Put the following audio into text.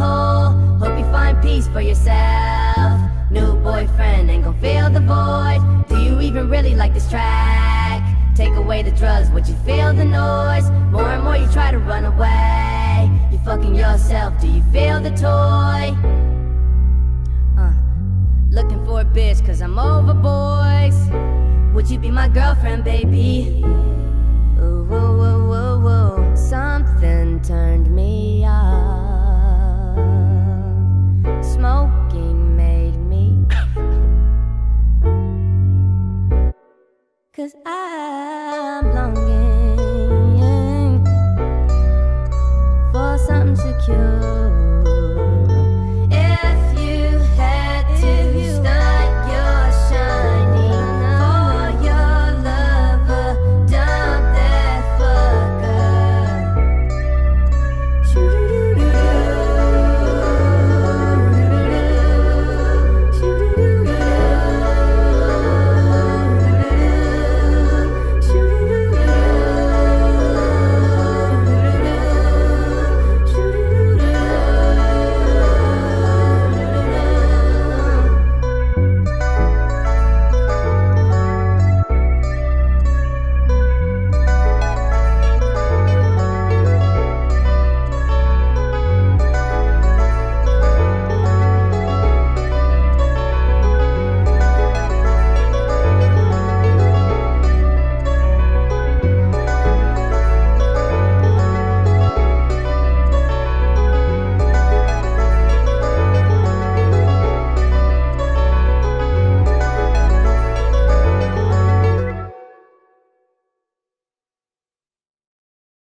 hole. Hope you find peace for yourself. New boyfriend ain't gon' fill the void. Do you even really like this track? Take away the drugs, would you feel the noise? More and more you try to run away. You fucking yourself, do you feel the toy? Looking for a bitch cause I'm over boys. Would you be my girlfriend, baby? Ooh, ooh, ooh, ooh, ooh. Something turned me